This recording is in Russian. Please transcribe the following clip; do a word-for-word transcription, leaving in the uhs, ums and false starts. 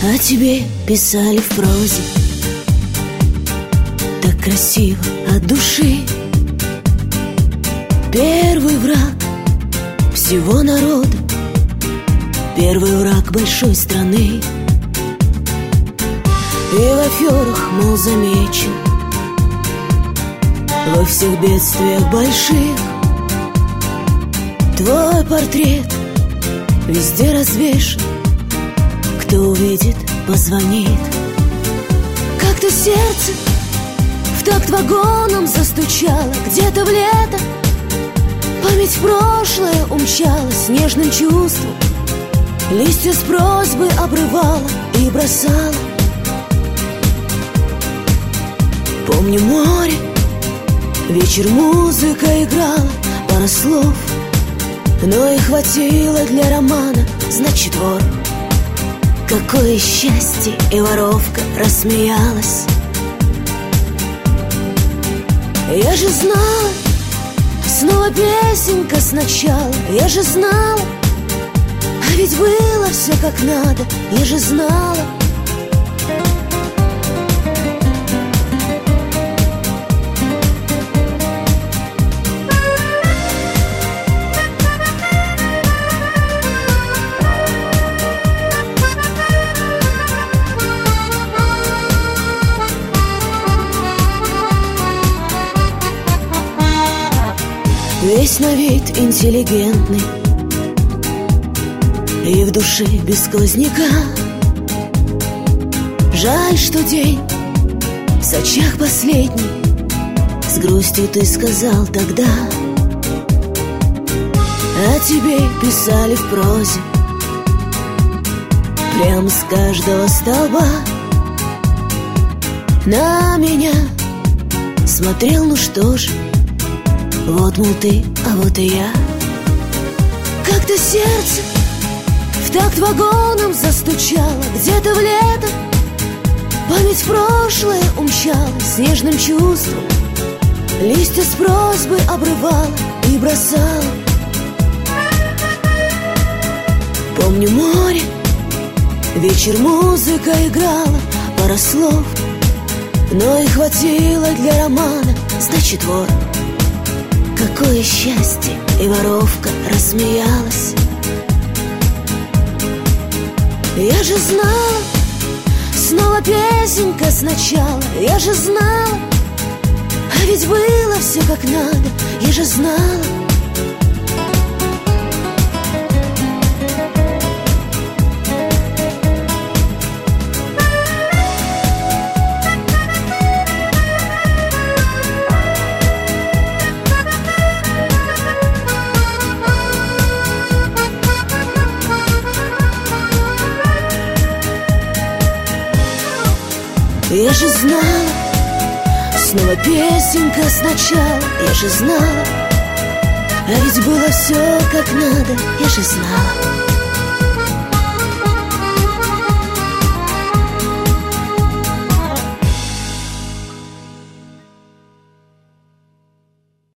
О тебе писали в прозе так красиво от души. Первый враг всего народа, первый враг большой страны. И в аферах, мол, замечен, во всех бедствиях больших. Твой портрет везде развешен, кто увидит, позвонит. Как-то сердце в такт вагоном застучало где-то в лето. Память в прошлое умчалась нежным чувством, листья с просьбы обрывала и бросала. Помню море, вечер музыка играла, пара слов, но и хватило для романа, значит, вор. Какое счастье, и воровка рассмеялась. Я же знала, снова песенка сначала. Я же знала, а ведь было все как надо. Я же знала. Весь на вид интеллигентный и в душе без сквозняка. Жаль, что день в сочах последний, с грустью ты сказал тогда. О тебе писали в прозе прям с каждого столба. На меня смотрел, ну что же, вот, мол, ты, а вот и я. Как-то сердце в такт вагоном застучало где-то в лето. Память в прошлое умчалась нежным чувством, листья с просьбы обрывала и бросала. Помню море, вечер музыка играла, пара слов, но и хватило для романа, значит, вор. Какое счастье, и воровка рассмеялась. Я же знала, снова песенка сначала. Я же знала, а ведь было все как надо. Я же знала. Я же знала, снова песенка сначала. Я же знала, а ведь было все как надо. Я же знала.